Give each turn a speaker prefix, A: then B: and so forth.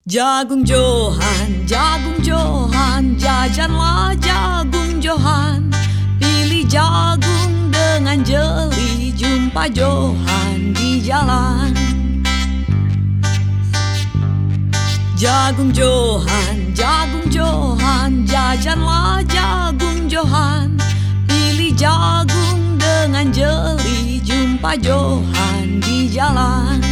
A: Jagung Johan, jajanlah jagung Johan. Pilih jagung dengan jeli, jumpa Johan di jalan. Jagung Johan, jajanlah jagung Johan. Pilih jagung dengan jeli, jumpa Johan di jalan.